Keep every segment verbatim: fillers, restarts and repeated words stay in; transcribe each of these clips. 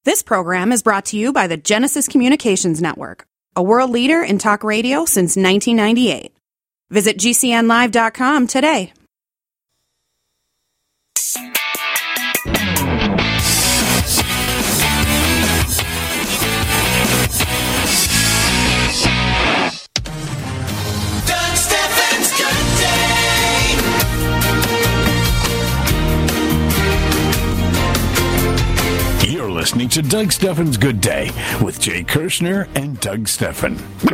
This program is brought to you by the Genesis Communications Network, a world leader in talk radio since nineteen ninety-eight. Visit G C N live dot com today. Doug Stephan's Good Day. You're listening to Doug Stephan's Good Day with Jay Kirshner and Doug Stephan.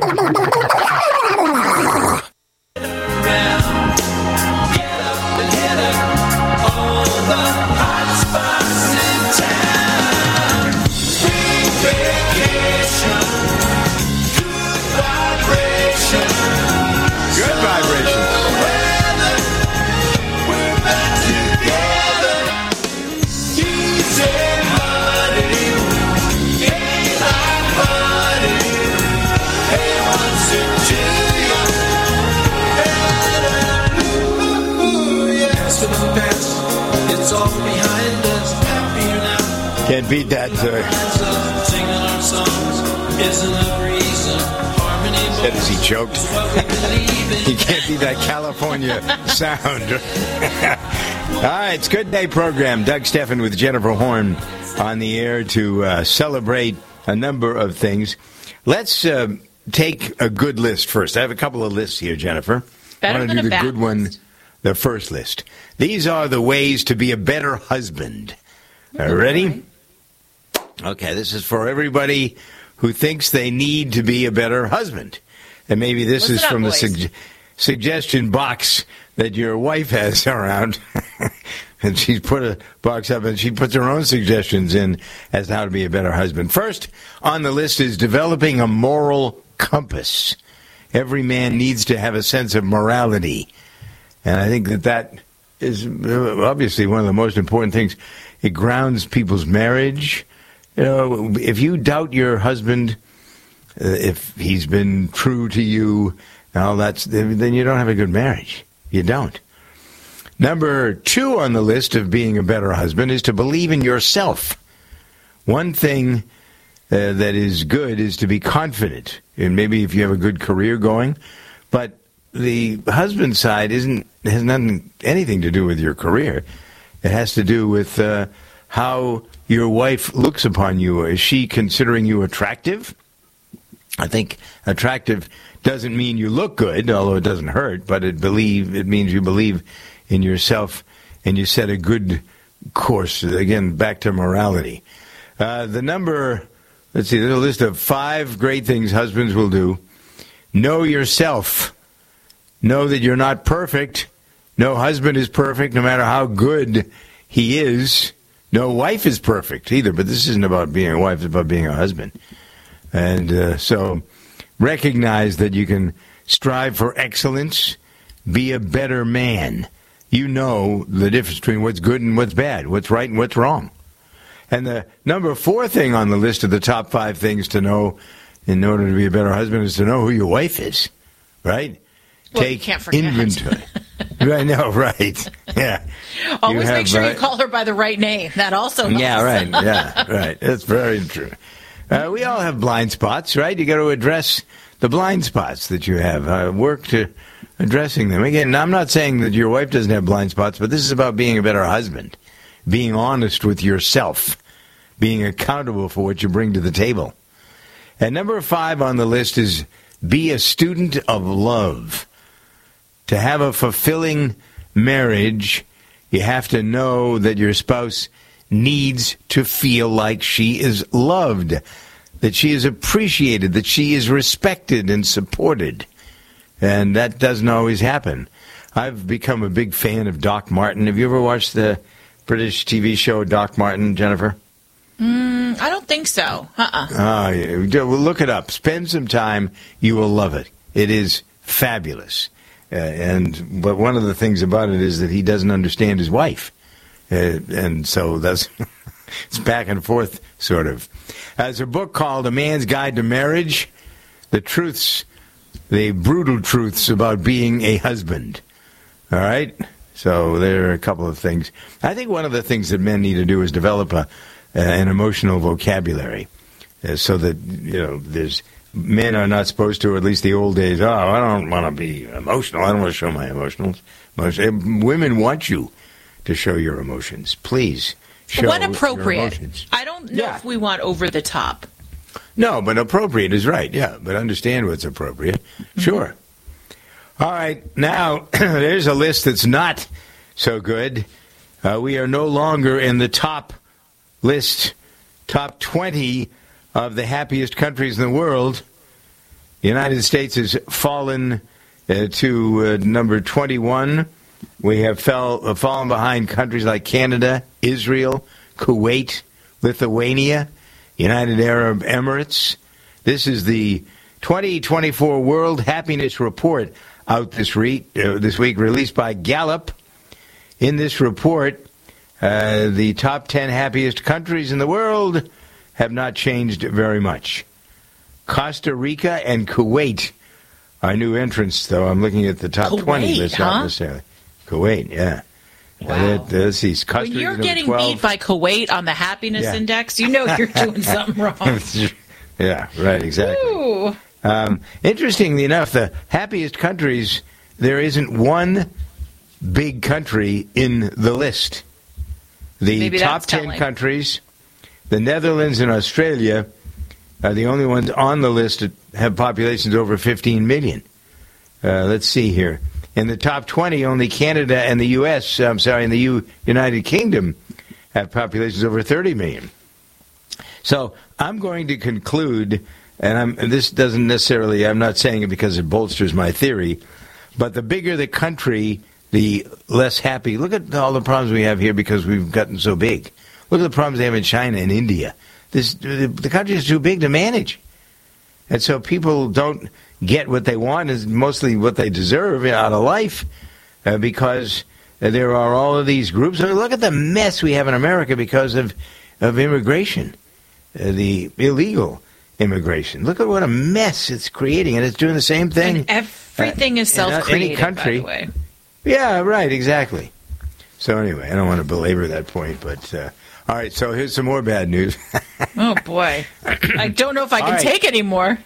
Can't beat that, sir. Said as he choked. He can't beat that California sound. All right, it's Good Day program. Doug Stephan with Jennifer Horn on the air to uh, celebrate a number of things. Let's uh, take a good list first. I have a couple of lists here, Jennifer. Better I want than to do a the bad good one, list. the first list. These are the ways to be a better husband. Are you ready? Okay, this is for everybody who thinks they need to be a better husband. And maybe this Listen is up, from the boys. sug- suggestion box that your wife has around. And she's put a box up and she puts her own suggestions in as to how to be a better husband. First on the list is developing a moral compass. Every man needs to have a sense of morality. And I think that that is obviously one of the most important things. It grounds people's marriage. You know, if you doubt your husband, uh, if he's been true to you, and all that's, then you don't have a good marriage. You don't. Number two on the list of being a better husband is to believe in yourself. One thing uh, that is good is to be confident. And maybe if you have a good career going, but the husband side isn't has nothing anything to do with your career. It has to do with uh, how your wife looks upon you. Is she considering you attractive? I think attractive doesn't mean you look good, although it doesn't hurt, but it believe it means you believe in yourself and you set a good course. Again, back to morality. Uh, the number, let's see, there's a list of five great things husbands will do. Know yourself. Know that you're not perfect. No husband is perfect, no matter how good he is. No wife is perfect either, but this isn't about being a wife, it's about being a husband. And uh, so recognize that you can strive for excellence, be a better man. You know the difference between what's good and what's bad, what's right and what's wrong. And the number four thing on the list of the top five things to know in order to be a better husband is to know who your wife is, right? Well, Take you can't forget. inventory. I know, right? Yeah. Always You have, make sure uh, you call her by the right name. That also helps. Yeah, right. Yeah, right. That's very true. Uh, we all have blind spots, right? You got to address the blind spots that you have. Uh, work to addressing them. Again, I'm not saying that your wife doesn't have blind spots, but this is about being a better husband, being honest with yourself, being accountable for what you bring to the table. And number five on the list is be a student of love. To have a fulfilling marriage, you have to know that your spouse needs to feel like she is loved, that she is appreciated, that she is respected and supported. And that doesn't always happen. I've become a big fan of Doc Martin. Have you ever watched the British T V show Doc Martin, Jennifer? Mm, I don't think so. Uh-uh. Oh, yeah. Well, look it up. Spend some time. You will love it. It is fabulous. Uh, and but one of the things about it is that he doesn't understand his wife. Uh, and so that's it's back and forth, sort of. There's a book called A Man's Guide to Marriage, the truths, the brutal truths about being a husband. All right? So there are a couple of things. I think one of the things that men need to do is develop a, uh, an emotional vocabulary, uh, so that you know there's men are not supposed to, or at least the old days. Oh, I don't want to be emotional. I don't want to show my emotions. Emotion. Women want you to show your emotions. Please show When your appropriate. emotions. I don't know Yeah. if we want over the top. No, but appropriate is right. Yeah, but understand what's appropriate. Sure. All right, now there's a list that's not so good. Uh, we are no longer in the top list, top twenty of the happiest countries in the world. The United States has fallen uh, to uh, number twenty-one. We have fell, uh, fallen behind countries like Canada, Israel, Kuwait, Lithuania, United Arab Emirates. This is the twenty twenty-four World Happiness Report out this, re- uh, this week, released by Gallup. In this report, uh, the top ten happiest countries in the world have not changed very much. Costa Rica and Kuwait are new entrants, though. I'm looking at the top Kuwait, twenty list, huh? not necessarily. Kuwait, yeah. Wow. Uh, that- let's see, Costa When Rica's you're number getting twelve. beat by Kuwait on the happiness Yeah. index, you know you're doing something wrong. Yeah, right, exactly. Ooh. Um, interestingly enough, the happiest countries, there isn't one big country in the list. The Maybe top that's ten telling. countries, the Netherlands and Australia, are the only ones on the list that have populations over fifteen million. Uh, let's see here. In the top twenty, only Canada and the U S, I'm sorry, and the U- United Kingdom have populations over thirty million. So I'm going to conclude, and, I'm, and this doesn't necessarily, I'm not saying it because it bolsters my theory, but the bigger the country, the less happy. Look at all the problems we have here because we've gotten so big. Look at the problems they have in China and India. This, the, the country is too big to manage. And so people don't get what they want, is mostly what they deserve out of life, uh, because there are all of these groups. I mean, look at the mess we have in America because of, of immigration, uh, the illegal immigration. Look at what a mess it's creating, and it's doing the same thing. And everything uh, is in any self-created, country. by the way. Yeah, right, exactly. So anyway, I don't want to belabor that point, but uh, all right, so here's some more bad news. Oh, boy. I don't know if I All can right. take any more.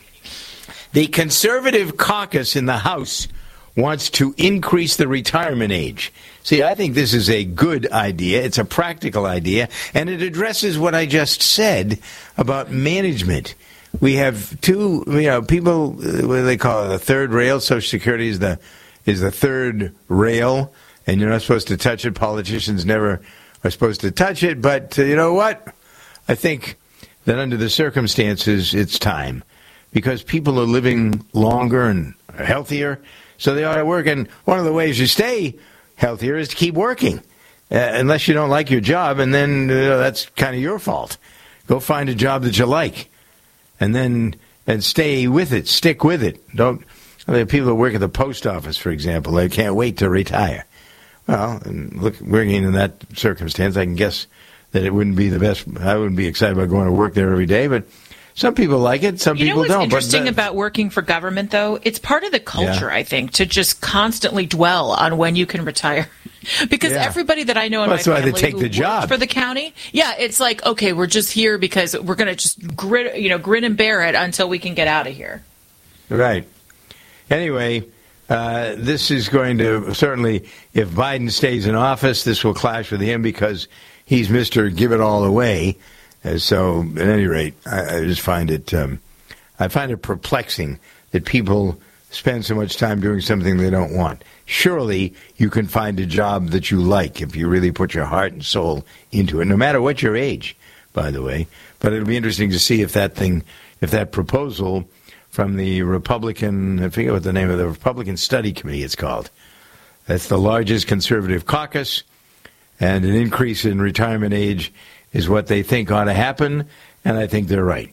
The conservative caucus in the House wants to increase the retirement age. See, I think this is a good idea. It's a practical idea, and it addresses what I just said about management. We have two, you know, people, uh, what do they call it, the third rail? Social Security is the is the third rail, and you're not supposed to touch it. Politicians never are supposed to touch it, but uh, you know what? I think that under the circumstances, it's time. Because people are living longer and healthier, so they ought to work. And one of the ways you stay healthier is to keep working, uh, unless you don't like your job, and then uh, that's kind of your fault. Go find a job that you like, and then and stay with it, stick with it. Don't. There are people that work at the post office, for example. They can't wait to retire. Well, and look, working in that circumstance, I can guess that it wouldn't be the best. I wouldn't be excited about going to work there every day, but. Some people like it, some You know people what's don't. interesting but, uh, about working for government, though? It's part of the culture, Yeah. I think, to just constantly dwell on when you can retire. Because Yeah. everybody that I know in Well, my that's why they family take who the works job. for the county, yeah, it's like, okay, we're just here because we're going to just grit, you know, grin and bear it until we can get out of here. Right. Anyway, uh, this is going to certainly, if Biden stays in office, this will clash with him because he's Mister Give It All Away. Uh, so, at any rate, I, I just find it, um, I find it perplexing that people spend so much time doing something they don't want. Surely you can find a job that you like if you really put your heart and soul into it, no matter what your age, by the way. But it'll be interesting to see if that thing, if that proposal from the Republican, I forget what the name of the Republican Study Committee it's called. That's the largest conservative caucus, and an increase in retirement age is what they think ought to happen, and I think they're right.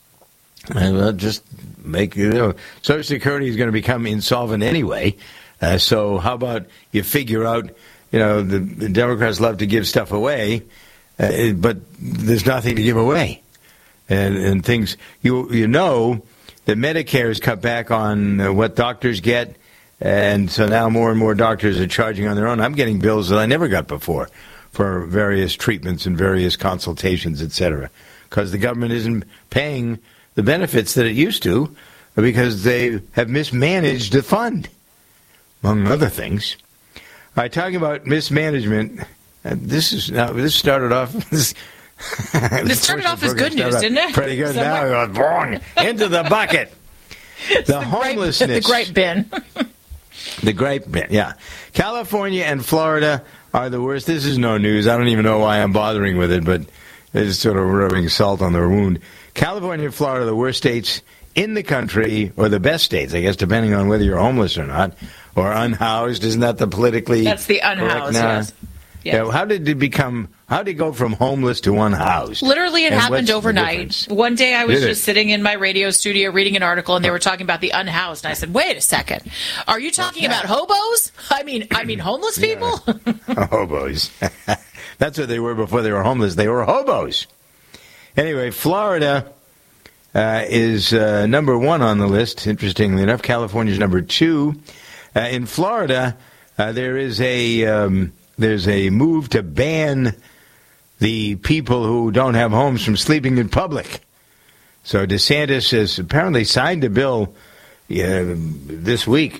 And well, just make, you know, Social Security is going to become insolvent anyway, uh, so how about you figure out, you know, the, the Democrats love to give stuff away, uh, but there's nothing to give away. And, and things, you you know that Medicare has cut back on uh, what doctors get, and so now more and more doctors are charging on their own. I'm getting bills that I never got before for various treatments and various consultations, et cetera, because the government isn't paying the benefits that it used to because they have mismanaged the fund, among other things. All right, talking about mismanagement, uh, this is now this started off. This, this started off as good news, didn't it? Pretty good. Now it goes boom, into the bucket. The, the homelessness, gripe, the gripe bin. The gripe bin, yeah. California and Florida are the worst. This is no news. I don't even know why I'm bothering with it, but it's sort of rubbing salt on their wound. California and Florida are the worst states in the country, or the best states, I guess, depending on whether you're homeless or not, or unhoused. Isn't that the politically That's the unhoused, yes. Yes. Yeah, how did it become, how did it go from homeless to unhoused? Literally, it and happened overnight. One day I was did just it? sitting in my radio studio reading an article, and they were talking about the unhoused. And I said, wait a second. Are you talking yeah. about hobos? I mean, I mean homeless people? Yeah. Hobos. That's what they were before they were homeless. They were hobos. Anyway, Florida uh, is uh, number one on the list, interestingly enough. California's number two. Uh, in Florida, uh, there is a... Um, There's a move to ban the people who don't have homes from sleeping in public. So DeSantis has apparently signed a bill uh, this week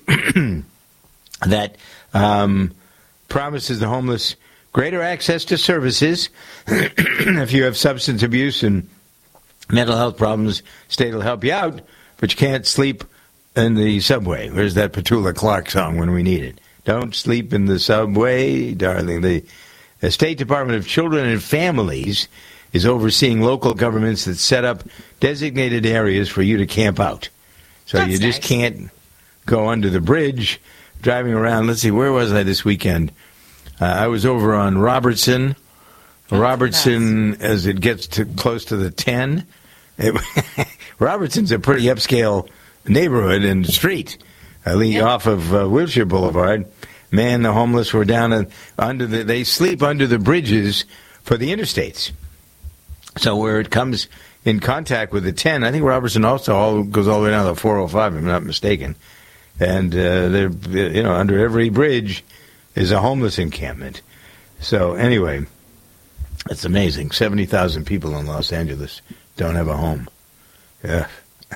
that um, promises the homeless greater access to services. If you have substance abuse and mental health problems, state will help you out, but you can't sleep in the subway. Where's that Petula Clark song when we need it? Don't sleep in the subway, darling. The, the State Department of Children and Families is overseeing local governments that set up designated areas for you to camp out. So That's you just nice. can't go under the bridge driving around. Let's see, where was I this weekend? Uh, I was over on Robertson. That's Robertson, nice. As it gets to close to the ten. It, Robertson's a pretty upscale neighborhood and street. I lean Yep. off of uh, Wilshire Boulevard. Man, the homeless were down in, under the. They sleep under the bridges for the interstates. So where it comes in contact with the ten, I think Robertson also all goes all the way down to the four oh five, if I'm not mistaken. And uh, they're, you know, under every bridge is a homeless encampment. So anyway, it's amazing. Seventy thousand people in Los Angeles don't have a home. Yeah,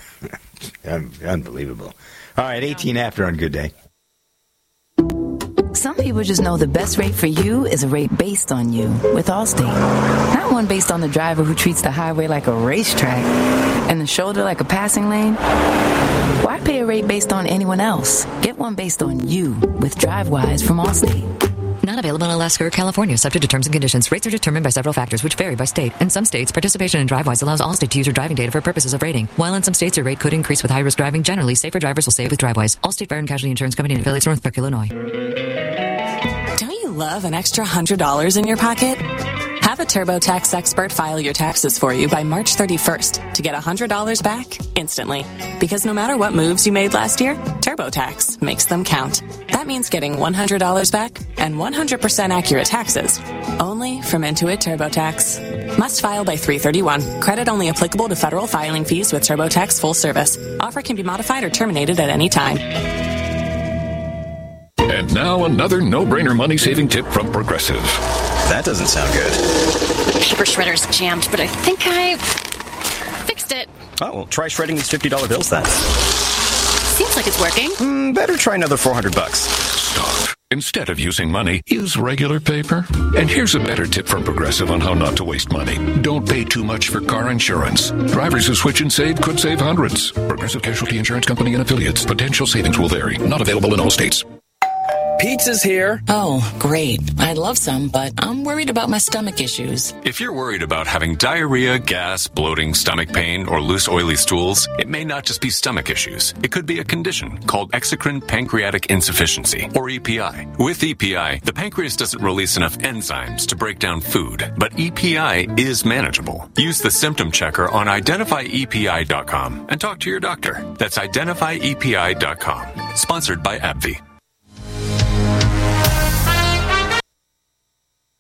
unbelievable. All right, eighteen after on Good Day. Some people just know the best rate for you is a rate based on you with Allstate. Not one based on the driver who treats the highway like a racetrack and the shoulder like a passing lane. Why pay a rate based on anyone else? Get one based on you with DriveWise from Allstate. Not available in Alaska or California, subject to terms and conditions. Rates are determined by several factors, which vary by state. In some states, participation in DriveWise allows Allstate to use your driving data for purposes of rating. While in some states, your rate could increase with high-risk driving. Generally, safer drivers will save with DriveWise. Allstate Fire and Casualty Insurance Company and affiliates, Northbrook, Illinois. Don't you love an extra one hundred dollars in your pocket? Have a TurboTax expert file your taxes for you by March thirty-first to get one hundred dollars back instantly. Because no matter what moves you made last year, TurboTax makes them count. That means getting one hundred dollars back and one hundred percent accurate taxes. Only from Intuit TurboTax. Must file by three thirty-one. Credit only applicable to federal filing fees with TurboTax full service. Offer can be modified or terminated at any time. And now another no-brainer money-saving tip from Progressive. That doesn't sound good. Paper shredder's jammed, but I think I fixed it. Oh, well, try shredding these fifty dollar bills then. Seems like it's working. Mm, better try another four hundred bucks. Stop. Instead of using money, use regular paper. And here's a better tip from Progressive on how not to waste money. Don't pay too much for car insurance. Drivers who switch and save could save hundreds. Progressive Casualty Insurance Company and affiliates. Potential savings will vary. Not available in all states. Pizza's here. Oh, great. I'd love some, but I'm worried about my stomach issues. If you're worried about having diarrhea, gas, bloating, stomach pain, or loose oily stools, it may not just be stomach issues. It could be a condition called exocrine pancreatic insufficiency, or E P I. With E P I, the pancreas doesn't release enough enzymes to break down food, but E P I is manageable. Use the symptom checker on identify E P I dot com and talk to your doctor. That's identify E P I dot com. Sponsored by AbbVie.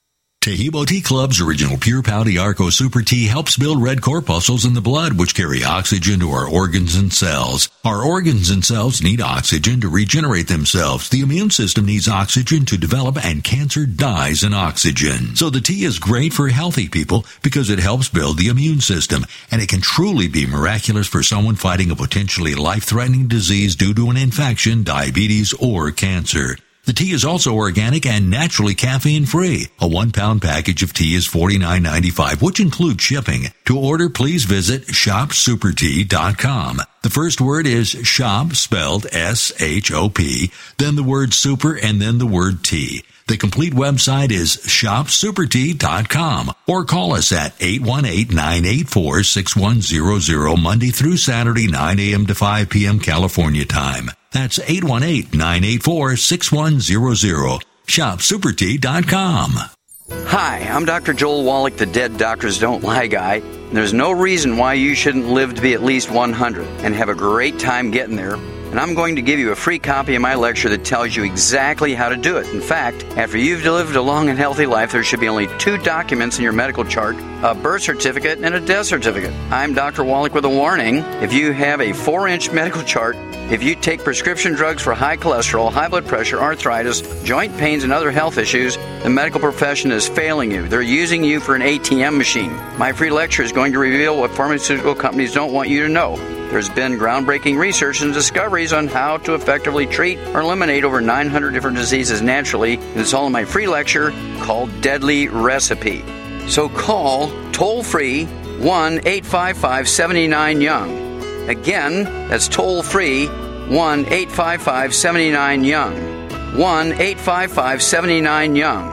Cahibo Tea Club's original Pure Pouty Arco Super Tea helps build red corpuscles in the blood, which carry oxygen to our organs and cells. Our organs and cells need oxygen to regenerate themselves. The immune system needs oxygen to develop, and cancer dies in oxygen. So the tea is great for healthy people because it helps build the immune system, and it can truly be miraculous for someone fighting a potentially life-threatening disease due to an infection, diabetes, or cancer. The tea is also organic and naturally caffeine-free. A one-pound package of tea is forty-nine ninety-five, which includes shipping. To order, please visit shop super tea dot com. The first word is shop, spelled S H O P, then the word super, and then the word tea. The complete website is shop super tea dot com, or call us at eight one eight, nine eight four, six one zero zero Monday through Saturday, nine a.m. to five p.m. California time. That's eight one eight, nine eight four, six one zero zero. shop super tea dot com. Hi, I'm Doctor Joel Wallach, the Dead Doctors Don't Lie guy. There's no reason why you shouldn't live to be at least one hundred and have a great time getting there. And I'm going to give you a free copy of my lecture that tells you exactly how to do it. In fact, after you've lived a long and healthy life, there should be only two documents in your medical chart, a birth certificate and a death certificate. I'm Doctor Wallach with a warning. If you have a four-inch medical chart, if you take prescription drugs for high cholesterol, high blood pressure, arthritis, joint pains, and other health issues, the medical profession is failing you. They're using you for an A T M machine. My free lecture is going to reveal what pharmaceutical companies don't want you to know. There's been groundbreaking research and discoveries on how to effectively treat or eliminate over nine hundred different diseases naturally, and it's all in my free lecture called Deadly Recipe. So call toll-free one eight five five, seven nine, young. Again, that's toll-free one eight five five, seven nine, young. one eight five five, seven nine, young.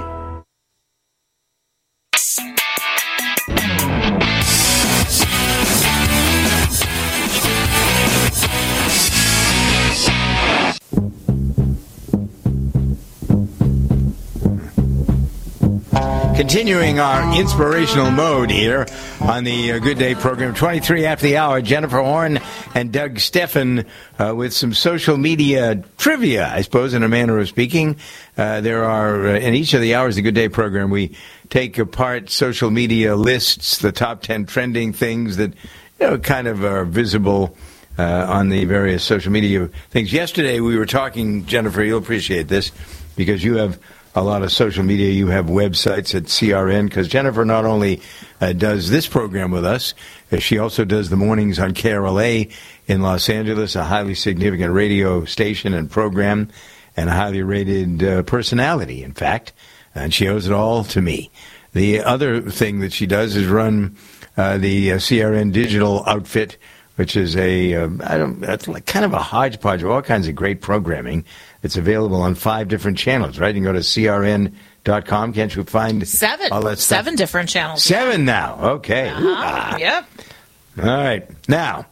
Continuing our inspirational mode here on the uh, Good Day program, twenty-three after the hour, Jennifer Horn and Doug Steffen uh, with some social media trivia, I suppose, in a manner of speaking. Uh, there are, uh, in each of the hours of the Good Day program, we take apart social media lists, the top ten trending things that, you know, kind of are visible uh, on the various social media things. Yesterday we were talking, Jennifer, you'll appreciate this, because you have a lot of social media. You have websites at C R N, because Jennifer not only uh, does this program with us, uh, she also does the mornings on K R L A in Los Angeles, a highly significant radio station and program, and a highly rated uh, personality, in fact, and she owes it all to me. The other thing that she does is run uh, the uh, C R N digital outfit, which is a, uh, I don't, it's like kind of a hodgepodge of all kinds of great programming. It's available on five different channels, right? You can go to C R N dot com. Can't you find seven? All that stuff? Seven different channels. Seven now. Okay. Uh-huh. Ah. Yep. All right. Now,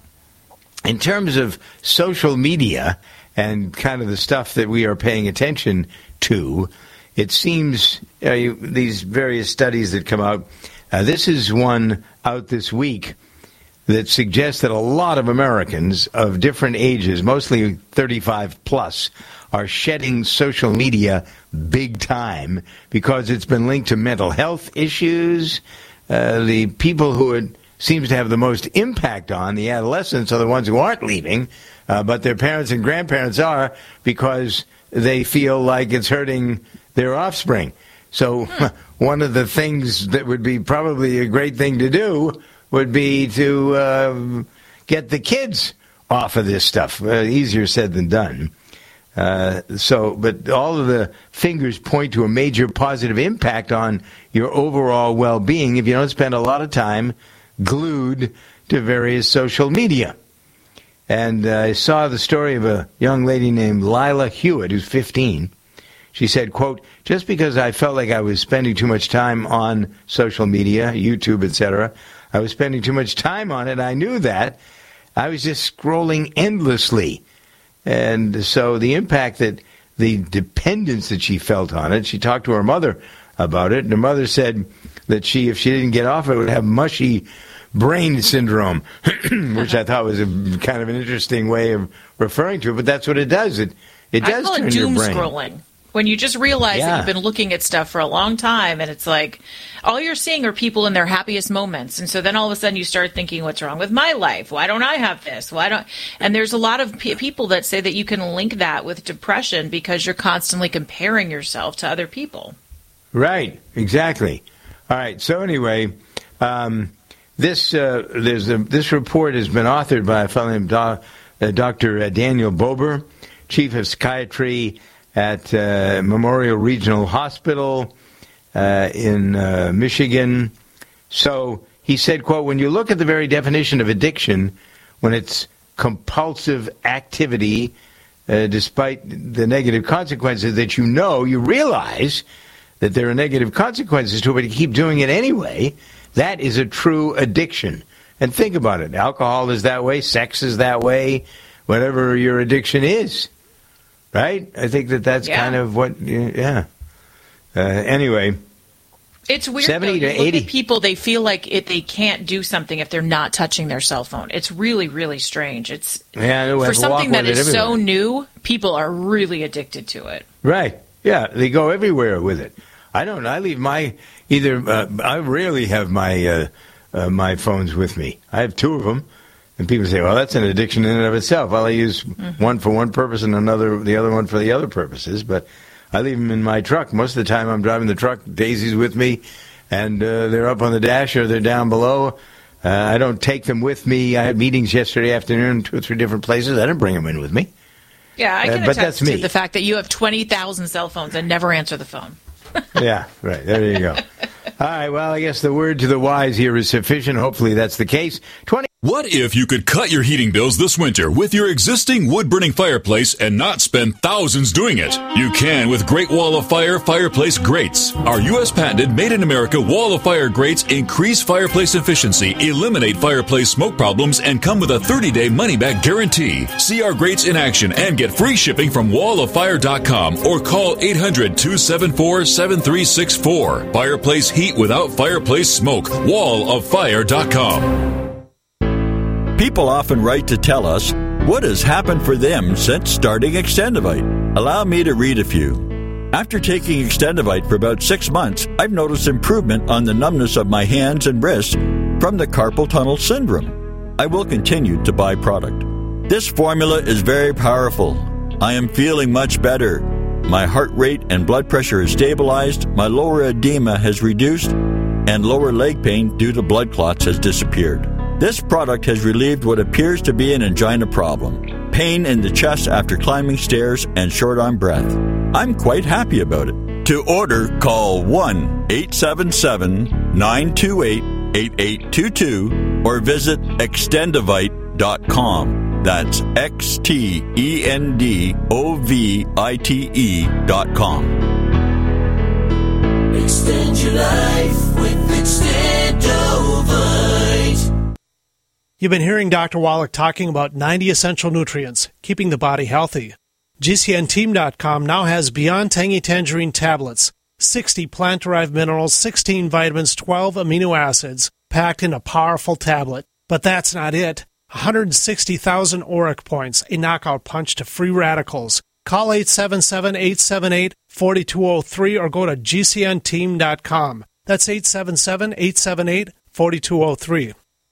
in terms of social media and kind of the stuff that we are paying attention to, it seems uh, you, these various studies that come out, uh, this is one out this week that suggests that a lot of Americans of different ages, mostly thirty-five plus, are shedding social media big time because it's been linked to mental health issues. Uh, the people who it seems to have the most impact on, the adolescents, are the ones who aren't leaving, uh, but their parents and grandparents are, because they feel like it's hurting their offspring. So one of the things that would be probably a great thing to do would be to uh, get the kids off of this stuff. Uh, easier said than done. Uh, so, but all of the fingers point to a major positive impact on your overall well-being if you don't spend a lot of time glued to various social media. And uh, I saw the story of a young lady named Lila Hewitt, who's fifteen. She said, quote, just because I felt like I was spending too much time on social media, YouTube, et cetera, I was spending too much time on it. I knew that. I was just scrolling endlessly. And so the impact that the dependence that she felt on it, she talked to her mother about it, and her mother said that she, if she didn't get off it, would have mushy brain syndrome, which I thought was a kind of an interesting way of referring to it, but that's what it does. It it does I call turn it doom your brain. scrolling. When you just realize Yeah. that you've been looking at stuff for a long time, and it's like all you're seeing are people in their happiest moments. And so then all of a sudden you start thinking, what's wrong with my life? Why don't I have this? Why don't? And there's a lot of pe- people that say that you can link that with depression because you're constantly comparing yourself to other people. Right, exactly. All right. So anyway, um, this uh, there's a, this report has been authored by a fellow named Do- uh, Doctor Daniel Bober, chief of psychiatry at uh, Memorial Regional Hospital uh, in uh, Michigan. So he said, quote, when you look at the very definition of addiction, when it's compulsive activity, uh, despite the negative consequences that you know, you realize that there are negative consequences to it, but you keep doing it anyway, that is a true addiction. And think about it. Alcohol is that way. Sex is that way. Whatever your addiction is. Right? I think that that's Yeah. kind of what, yeah. Uh, anyway. It's weird, seventy though. to You look eighty. at people, they feel like it, they can't do something if they're not touching their cell phone. It's really, really strange. It's Yeah, I know, we for have to walk something that with it is so everywhere. new, people are really addicted to it. Right. Yeah, they go everywhere with it. I don't. I leave my either. Uh, I rarely have my uh, uh, my phones with me. I have two of them, and people say, "Well, that's an addiction in and of itself." Well, I use Mm-hmm. one for one purpose and another, the other one for the other purposes. But I leave them in my truck most of the time. I'm driving the truck. Daisy's with me, and uh, they're up on the dash or they're down below. Uh, I don't take them with me. I had meetings yesterday afternoon, two or three different places. I didn't bring them in with me. Yeah, I Uh, can but attest that's me. to the fact that you have twenty thousand cell phones and never answer the phone. Yeah, right. There you go. All right, well, I guess the word to the wise here is sufficient. Hopefully that's the case. twenty What if you could cut your heating bills this winter with your existing wood-burning fireplace and not spend thousands doing it? You can with Great Wall of Fire fireplace grates. Our U S patented made-in-America Wall of Fire grates increase fireplace efficiency, eliminate fireplace smoke problems, and come with a thirty-day money-back guarantee. See our grates in action and get free shipping from wall of fire dot com or call eight hundred, two seven four, seven three six four. Fireplace heat without fireplace smoke. wall of fire dot com. People often write to tell us what has happened for them since starting Extendivite. Allow me to read a few. After taking Extendivite for about six months, I've noticed improvement on the numbness of my hands and wrists from the carpal tunnel syndrome. I will continue to buy product. This formula is very powerful. I am feeling much better. My heart rate and blood pressure is stabilized, my lower edema has reduced, and lower leg pain due to blood clots has disappeared. This product has relieved what appears to be an angina problem, pain in the chest after climbing stairs, and short on breath. I'm quite happy about it. To order, call one eight seven seven, nine two eight, eight eight two two or visit extendivite dot com. That's X T E N D O V I T E dot com. Extend your life with Extendovite. You've been hearing Doctor Wallach talking about ninety essential nutrients, keeping the body healthy. G C N team dot com now has Beyond Tangy Tangerine tablets, sixty plant-derived minerals, sixteen vitamins, twelve amino acids, packed in a powerful tablet. But that's not it. one hundred sixty thousand auric points, a knockout punch to free radicals. Call eight seven seven, eight seven eight, four two zero three or go to G C N team dot com. That's eight seven seven, eight seven eight, four two zero three.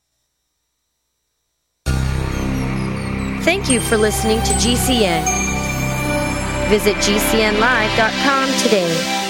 Thank you for listening to G C N. Visit G C N live dot com today.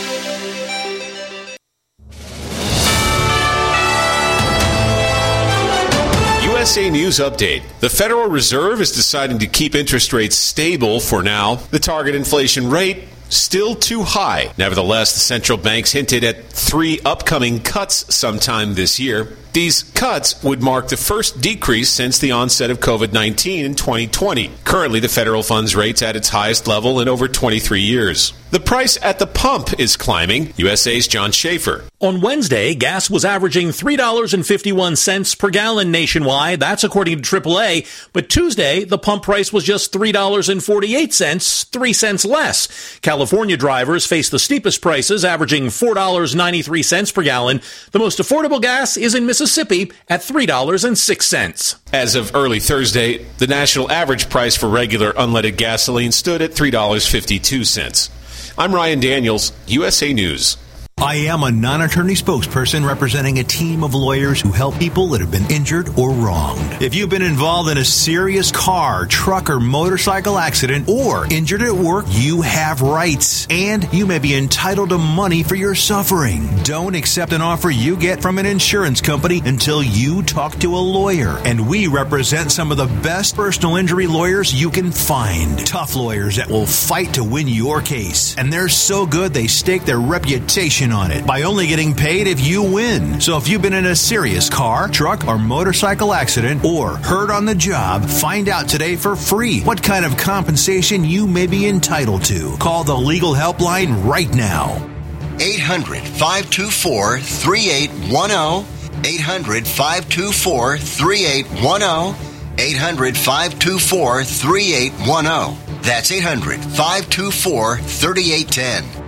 U S A News Update. The Federal Reserve is deciding to keep interest rates stable for now. The target inflation rate still too high. Nevertheless, the central banks hinted at three upcoming cuts sometime this year. These cuts would mark the first decrease since the onset of COVID nineteen in twenty twenty. Currently, the federal funds rate's at its highest level in over twenty-three years. The price at the pump is climbing. U S A's John Schaefer. On Wednesday, gas was averaging three dollars and fifty-one cents per gallon nationwide. That's according to triple A. But Tuesday, the pump price was just three dollars and forty-eight cents, three cents less. California drivers face the steepest prices, averaging four dollars and ninety-three cents per gallon. The most affordable gas is in Mississippi at three dollars and six cents. As of early Thursday, the national average price for regular unleaded gasoline stood at three dollars and fifty-two cents. I'm Ryan Daniels, U S A News. I am a non-attorney spokesperson representing a team of lawyers who help people that have been injured or wronged. If you've been involved in a serious car, truck, or motorcycle accident or injured at work, you have rights, and you may be entitled to money for your suffering. Don't accept an offer you get from an insurance company until you talk to a lawyer. And we represent some of the best personal injury lawyers you can find. Tough lawyers that will fight to win your case. And they're so good they stake their reputation on it by only getting paid if you win. So if you've been in a serious car, truck, or motorcycle accident or hurt on the job, find out today for free what kind of compensation you may be entitled to. Call the legal helpline right now. eight hundred, five two four, three eight one zero. eight hundred, five two four, three eight one zero. eight hundred, five two four, three eight one zero. That's eight hundred, five two four, three eight one zero.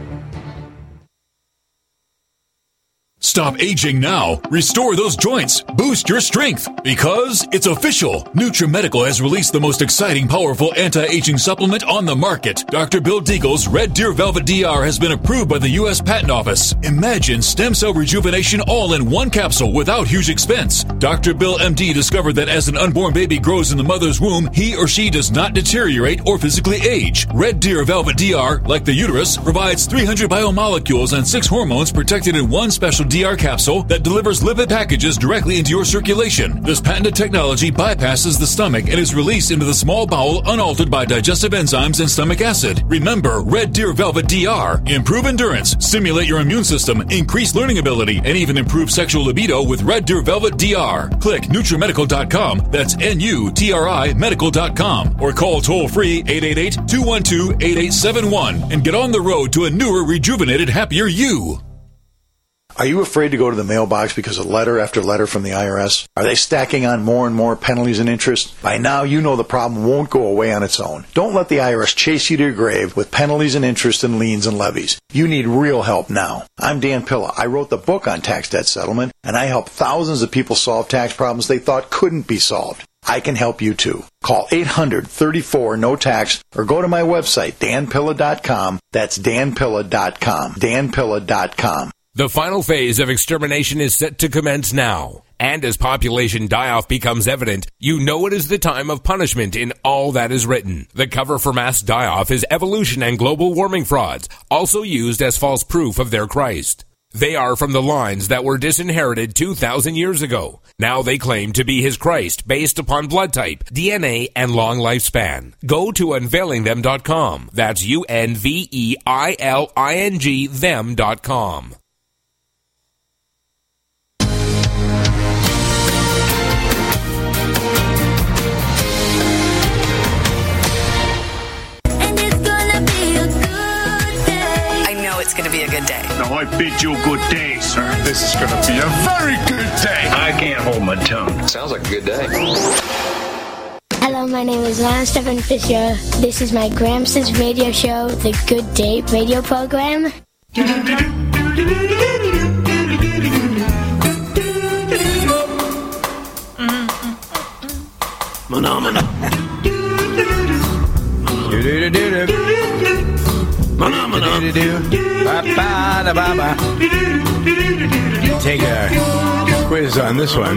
Stop aging now. Restore those joints. Boost your strength. Because it's official. NutriMedical has released the most exciting, powerful anti-aging supplement on the market. Doctor Bill Deagle's Red Deer Velvet D R has been approved by the U S Patent Office. Imagine stem cell rejuvenation all in one capsule without huge expense. Doctor Bill M D discovered that as an unborn baby grows in the mother's womb, he or she does not deteriorate or physically age. Red Deer Velvet D R, like the uterus, provides three hundred biomolecules and six hormones protected in one special D R capsule that delivers lipid packages directly into your circulation. This patented technology bypasses the stomach and is released into the small bowel unaltered by digestive enzymes and stomach acid. Remember, Red Deer Velvet D R. Improve endurance, stimulate your immune system, increase learning ability, and even improve sexual libido with Red Deer Velvet D R. Click NutriMedical dot com. That's N U T R I medical dot com. Or call toll-free eight eight eight, two one two, eight eight seven one and get on the road to a newer, rejuvenated, happier you. Are you afraid to go to the mailbox because of letter after letter from the I R S? Are they stacking on more and more penalties and interest? By now, you know the problem won't go away on its own. Don't let the I R S chase you to your grave with penalties and interest and liens and levies. You need real help now. I'm Dan Pilla. I wrote the book on tax debt settlement, and I help thousands of people solve tax problems they thought couldn't be solved. I can help you too. Call eight hundred, thirty-four, no tax or go to my website, dan pilla dot com. That's dan pilla dot com. dan pilla dot com. The final phase of extermination is set to commence now. And as population die-off becomes evident, you know it is the time of punishment in all that is written. The cover for mass die-off is evolution and global warming frauds, also used as false proof of their Christ. They are from the lines that were disinherited two thousand years ago. Now they claim to be his Christ based upon blood type, D N A, and long lifespan. Go to unveiling them dot com. That's U N V E I L I N G them dot com. It's going to be a good day. No, I bid you a good day, sir. This is going to be a very good day. I can't hold my tongue. Sounds like a good day. Hello, my name is Lance Stephen Fisher. This is my Gramps' radio show, The Good Day radio program. Phenomena. Take a quiz on this one.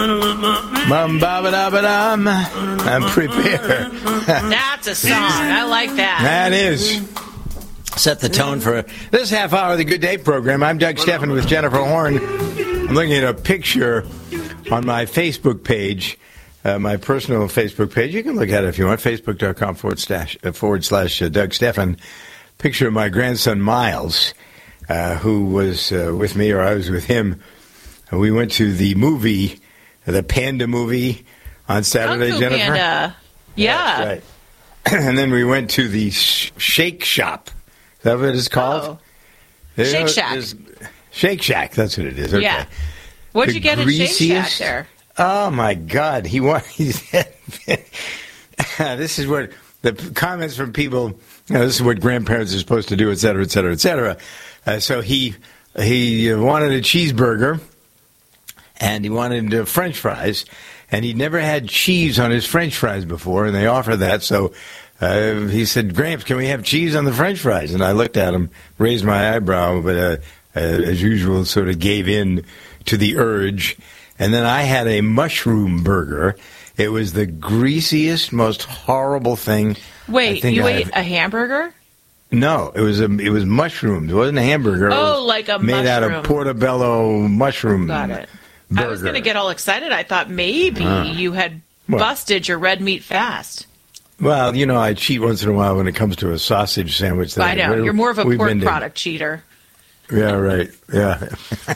I'm prepared. That's a song. I like that. That is. Set the tone for this half hour of the Good Day program. I'm Doug Stephan with Jennifer Horn. I'm looking at a picture on my Facebook page. Uh, my personal Facebook page. You can look at it if you want. Facebook.com forward slash, uh, forward slash uh, Doug Stephan. Picture of my grandson Miles, uh, who was uh, with me, or I was with him. Uh, we went to the movie, the Panda movie, on Saturday, Kung Fu Jennifer. Panda. Yeah. That's right. And then we went to the sh- Shake Shop. Is that what it's called? Oh. Shake Shack. Shake Shack. That's what it is. Okay. Yeah. What'd the you get greasiest, at Shake Shack there? Oh my God! He wanted. He said, "This is what the comments from people. You know, this is what grandparents are supposed to do, et cetera, et cetera, et cetera." Uh, so he he wanted a cheeseburger, and he wanted uh, French fries, and he'd never had cheese on his French fries before, and they offered that. So uh, he said, Gramps, can we have cheese on the French fries? And I looked at him, raised my eyebrow, but uh, uh, as usual, sort of gave in to the urge. And then I had a mushroom burger. It was the greasiest, most horrible thing. Wait, I think you I've, ate a hamburger? No, it was a, it was mushrooms. It wasn't a hamburger. Oh, like a made mushroom. out of portobello mushroom. Got it. Burger. I was going to get all excited. I thought maybe Ah. you had Well. busted your red meat fast. Well, you know, I cheat once in a while when it comes to a sausage sandwich. I know. You're more of a We've pork been to- product cheater. Yeah, right. Yeah.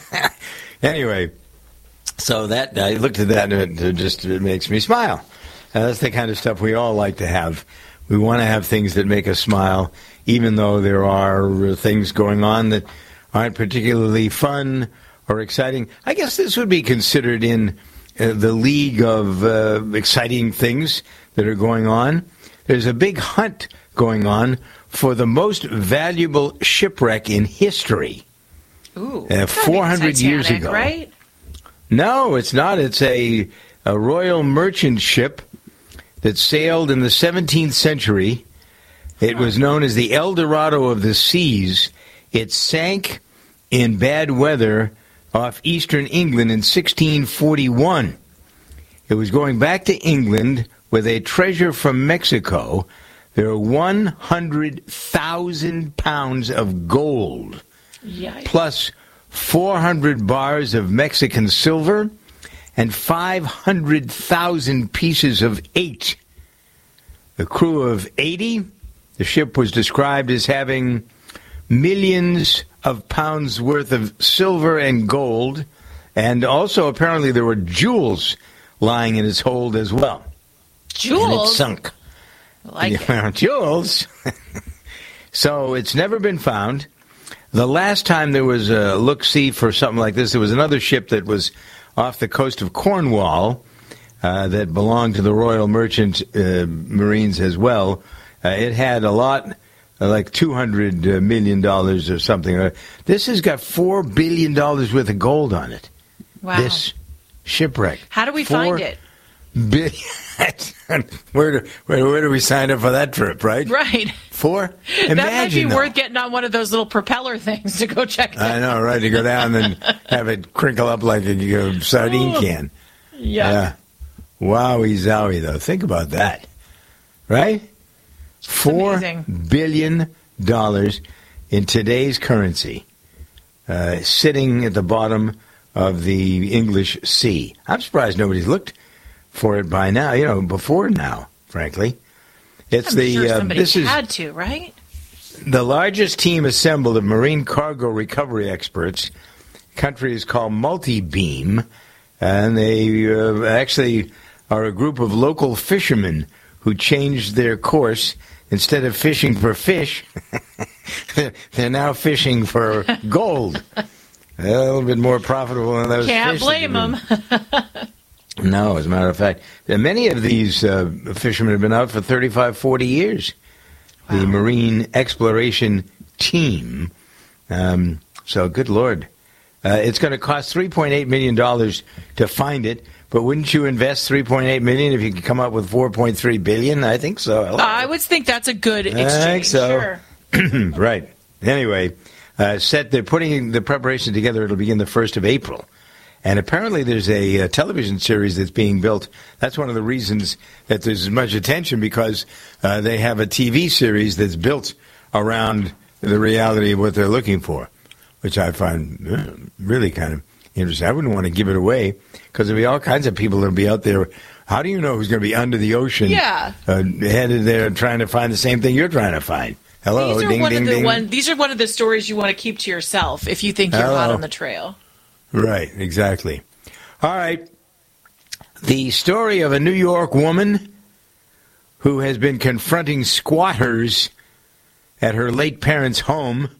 Anyway, so that I looked at that and it, it just it makes me smile. And that's the kind of stuff we all like to have. We want to have things that make us smile, even though there are things going on that aren't particularly fun or exciting. I guess this would be considered in uh, the league of uh, exciting things that are going on. There's a big hunt going on for the most valuable shipwreck in history. Ooh, Uh, it's gotta be four hundred Titanic, years ago. right? No, it's not. It's a, a royal merchant ship that sailed in the seventeenth century. It was known as the El Dorado of the Seas. It sank in bad weather off eastern England in sixteen forty-one. It was going back to England with a treasure from Mexico. There are one hundred thousand pounds of gold, Yikes. plus four hundred bars of Mexican silver and five hundred thousand pieces of eight. The crew of eighty, the ship was described as having millions of pounds worth of silver and gold, and also apparently there were jewels lying in its hold as well. Jewels? And it sunk. I like Yeah, jewels. So it's never been found. The last time there was a look-see for something like this, there was another ship that was off the coast of Cornwall uh, that belonged to the Royal Merchant uh, Marines as well. Uh, it had a lot, uh, like two hundred million dollars or something. Uh, this has got four billion dollars worth of gold on it. Wow. This shipwreck. How do we Four find it? billion. where, do, where, where do we sign up for that trip, right? Right. Four? that might be Imagine, though. worth getting on one of those little propeller things to go check it out. I know, right? To go down and have it crinkle up like a, a sardine Oh, can. Yeah. Yeah. Wowie zowie, though. Think about that. Right? Four amazing. billion dollars in today's currency uh, sitting at the bottom of the English Sea. I'm surprised nobody's looked for it by now, you know, before now, frankly. It's I'm the sure uh, somebody this is had to, right? the largest team assembled of marine cargo recovery experts. The country is called Multibeam, and they uh, actually are a group of local fishermen who changed their course. Instead of fishing for fish, they're now fishing for gold. A little bit more profitable than those Can't fish that blame they've them. been- No, as a matter of fact, uh, many of these uh, fishermen have been out for thirty-five, forty years. The Marine Exploration Team. Um, so, good Lord. Uh, it's going to cost three point eight million dollars to find it, but wouldn't you invest three point eight million dollars if you could come up with four point three billion dollars? I think so. I, like I would think that's a good I exchange. think so. Sure. Right. Anyway, uh, set they're putting the preparation together. It'll begin the first of April. And apparently there's a, uh television series that's being built. That's one of the reasons that there's as much attention, because uh, they have a T V series that's built around the reality of what they're looking for, which I find uh, really kind of interesting. I wouldn't want to give it away, because there'll be all kinds of people that'll be out there. How do you know who's going to be under the ocean, Yeah. uh, headed there trying to find the same thing you're trying to find? Hello, These are ding, one ding, of the ding. one. These are one of the stories you want to keep to yourself if you think you're hot Hello. on the trail. Right, exactly. All right. The story of a New York woman who has been confronting squatters at her late parents' home.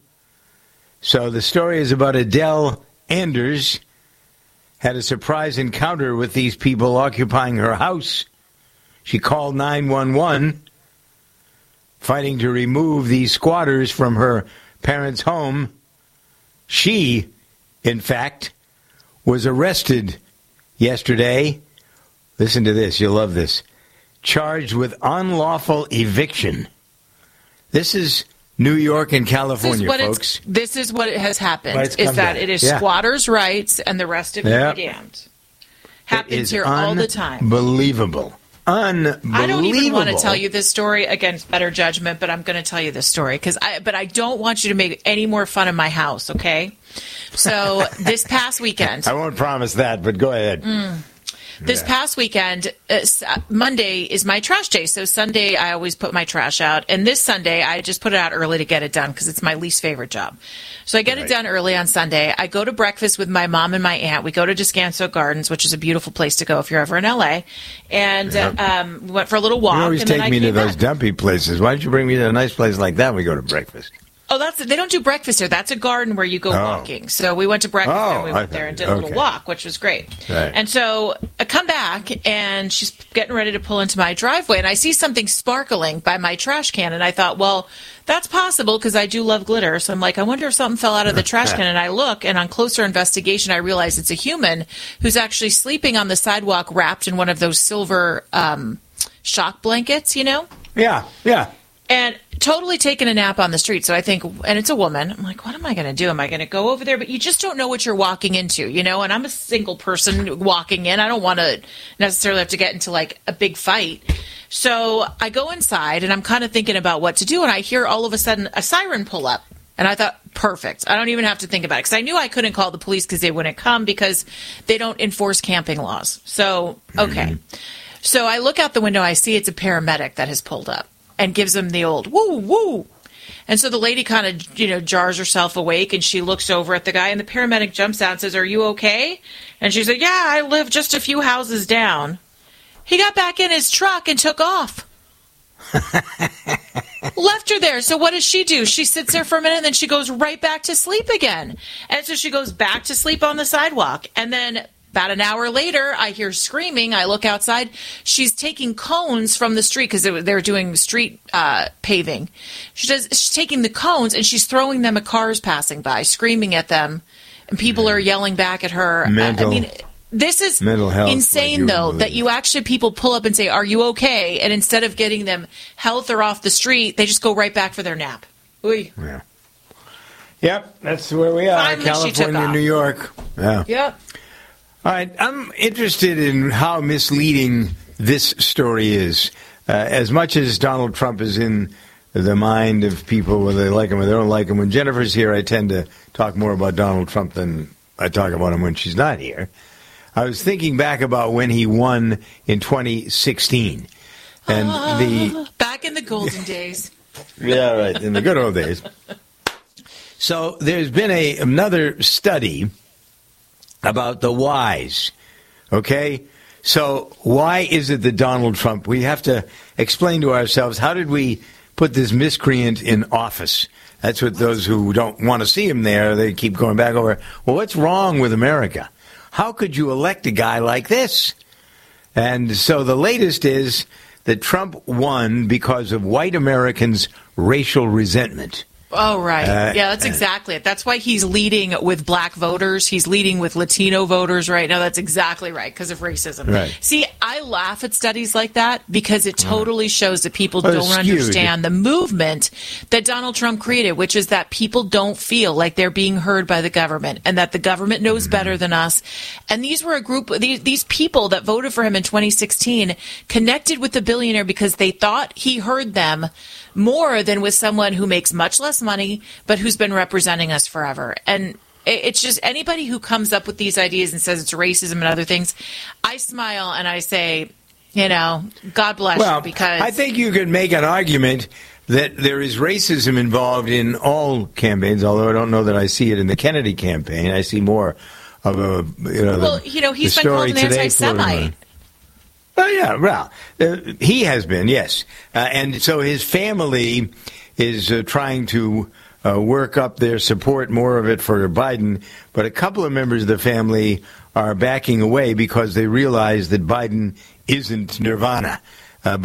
So the story is about Adele Anders. Had a surprise encounter with these people occupying her house. She called nine one one, fighting to remove these squatters from her parents' home. She, in fact, was arrested yesterday. Listen to this. You'll love this. Charged with unlawful eviction. This is New York and California, this folks. This is what has happened, Right, is that down. it is yeah. squatters' rights and the rest of Yeah. it be damned. Happens here all the time. Unbelievable. Unbelievable. I don't even want to tell you this story against better judgment, but I'm going to tell you this story because I. But I don't want you to make any more fun of my house, okay? So this past weekend, I won't promise that, but go ahead. Mm, this Yeah. past weekend, uh, Monday is my trash day. So Sunday, I always put my trash out, and this Sunday, I just put it out early to get it done because it's my least favorite job. So I get Right. it done early on Sunday. I go to breakfast with my mom and my aunt. We go to Descanso Gardens, which is a beautiful place to go if you're ever in L A. And Yep. uh, um, we went for a little walk. You always and then take I me to came those back. dumpy places. Why don't you bring me to a nice place like that when we go to breakfast? Oh, that's they don't do breakfast here. That's a garden where you go Oh. walking. So we went to breakfast Oh, and we I went there and did a okay. little walk, which was great. Right. And so I come back and she's getting ready to pull into my driveway, and I see something sparkling by my trash can, and I thought, well, that's possible because I do love glitter. So I'm like, I wonder if something fell out of the trash can. And I look, and on closer investigation, I realize it's a human who's actually sleeping on the sidewalk, wrapped in one of those silver um, shock blankets, you know. Yeah, yeah. And totally taking a nap on the street. So I think, and it's a woman. I'm like, what am I going to do? Am I going to go over there? But you just don't know what you're walking into, you know? And I'm a single person walking in. I don't want to necessarily have to get into like a big fight. So I go inside and I'm kind of thinking about what to do. And I hear all of a sudden a siren pull up. And I thought, perfect. I don't even have to think about it. Because I knew I couldn't call the police because they wouldn't come because they don't enforce camping laws. So, okay. Mm-hmm. So I look out the window. I see it's a paramedic that has pulled up. And gives him the old woo woo, and so the lady kind of you know jars herself awake, and she looks over at the guy, and the paramedic jumps out and says, "Are you okay?" And she said, "Yeah, I live just a few houses down." He got back in his truck and took off, left her there. So what does she do? She sits there for a minute, and then she goes right back to sleep again. And so she goes back to sleep on the sidewalk, and then. About an hour later, I hear screaming. I look outside. She's taking cones from the street because they were doing street uh, paving. She does. She's taking the cones and she's throwing them at cars passing by, screaming at them, and people are yelling back at her. Mental, I mean, this is mental health, insane, like though, that you actually people pull up and say, "Are you okay?" And instead of getting them health or off the street, they just go right back for their nap. Oy. Yeah. Yep, that's where we are. Finally, she took California, off. New York. Yeah. Yep. All right, I'm interested in how misleading this story is. Uh, as much as Donald Trump is in the mind of people, whether they like him or they don't like him, when Jennifer's here, I tend to talk more about Donald Trump than I talk about him when she's not here. I was thinking back about when he won in twenty sixteen. And Uh, the back in the golden days. Yeah, right, in the good old days. So there's been a another study about the whys, okay? So why is it that Donald Trump, we have to explain to ourselves, how did we put this miscreant in office? That's what those who don't want to see him there, they keep going back over. Well, what's wrong with America? How could you elect a guy like this? And so the latest is that Trump won because of white Americans' racial resentment. Oh, right. Uh, yeah, that's exactly it. That's why he's leading with black voters. He's leading with Latino voters right now. That's exactly right, because of racism. Right. See, I laugh at studies like that because it totally shows that people Well, don't it's skewed. understand the movement that Donald Trump created, which is that people don't feel like they're being heard by the government and that the government knows Mm-hmm. better than us. And these were a group, these, these people that voted for him in twenty sixteen connected with the billionaire because they thought he heard them more than with someone who makes much less money, but who's been representing us forever. And it's just anybody who comes up with these ideas and says it's racism and other things, I smile and I say, you know, God bless well, you, because I think you could make an argument that there is racism involved in all campaigns, although I don't know that I see it in the Kennedy campaign. I see more of a, you know, well, the, you know, he's the been called story an today anti-Semite. floating around. Oh, yeah, well, uh, he has been, yes. Uh, and so his family is uh, trying to uh, work up their support, more of it for Biden. But a couple of members of the family are backing away because they realize that Biden isn't nirvana. Uh, but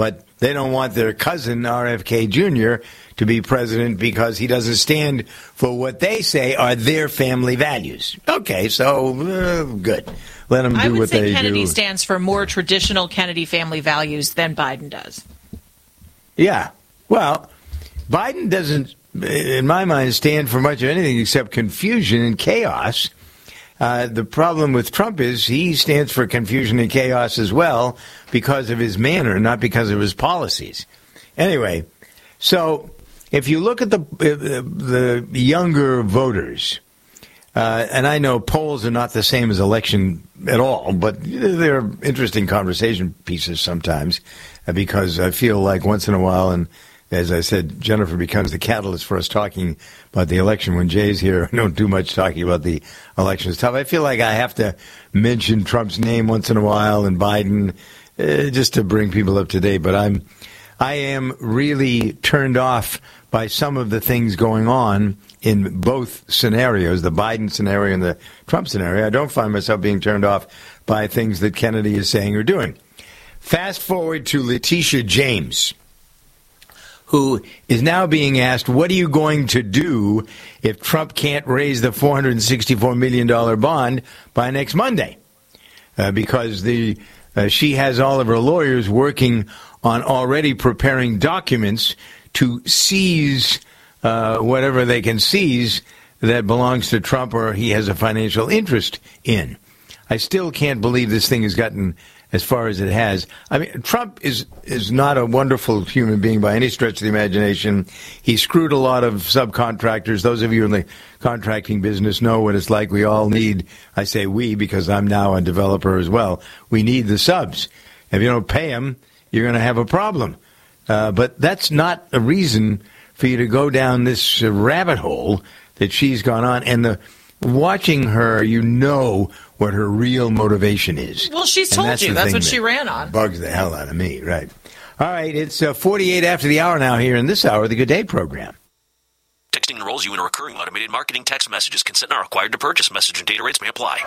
they don't want their cousin, R F K Junior, to be president because he doesn't stand for what they say are their family values. Okay, so uh, good. Let them do I would what say they Kennedy do. stands for more traditional Kennedy family values than Biden does. Yeah. Well, Biden doesn't, in my mind, stand for much of anything except confusion and chaos. Uh, the problem with Trump is he stands for confusion and chaos as well because of his manner, not because of his policies. Anyway, so if you look at the uh, the younger voters, uh, and I know polls are not the same as election at all, but they're interesting conversation pieces sometimes uh, because I feel like once in a while, and as I said, Jennifer becomes the catalyst for us talking about the election. When Jay's here, I don't do much talking about the election stuff. I feel like I have to mention Trump's name once in a while and Biden uh, just to bring people up to date. But I'm, I am really turned off by some of the things going on in both scenarios, the Biden scenario and the Trump scenario. I don't find myself being turned off by things that Kennedy is saying or doing. Fast forward to Letitia James, who is now being asked, what are you going to do if Trump can't raise the four hundred sixty-four million dollars bond by next Monday? Uh, because the uh, she has all of her lawyers working on already preparing documents to seize uh, whatever they can seize that belongs to Trump or he has a financial interest in. I still can't believe this thing has gotten as far as it has. I mean, Trump is is not a wonderful human being by any stretch of the imagination. He screwed a lot of subcontractors. Those of you in the contracting business know what it's like. We all need, I say we because I'm now a developer as well, we need the subs. If you don't pay them, you're going to have a problem. Uh, but that's not a reason for you to go down this uh, rabbit hole that she's gone on. And the watching her, you know what her real motivation is. Well, she's And told that's you. the That's thing what that she ran on. Bugs the hell out of me, right. All right, it's uh, forty-eight after the hour now here in this hour of the Good Day program. Texting enrolls you in a recurring automated marketing text messages. Consent not required to purchase. Message and data rates may apply.